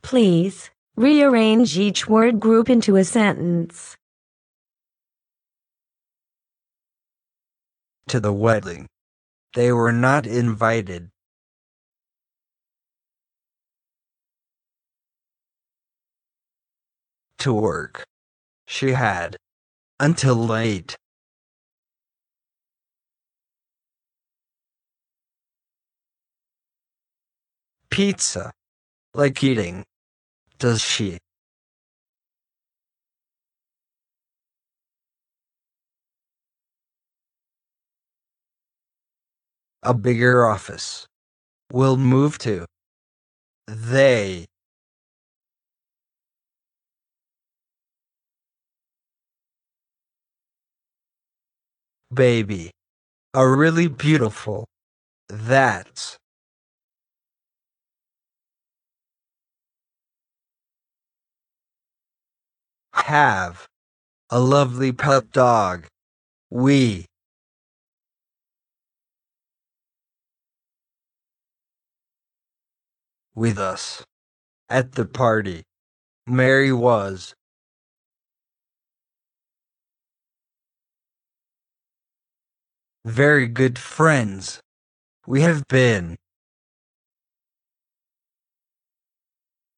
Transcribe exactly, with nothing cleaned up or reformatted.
Please, rearrange each word group into a sentence. To the wedding. They were not invited. To work. She had until late. Pizza. Like eating. Does she? A bigger office. Will move to. They. Baby. A really beautiful. That's. Have. A lovely pet dog. We. With us. At the party. Mary was. Very good friends. We have been.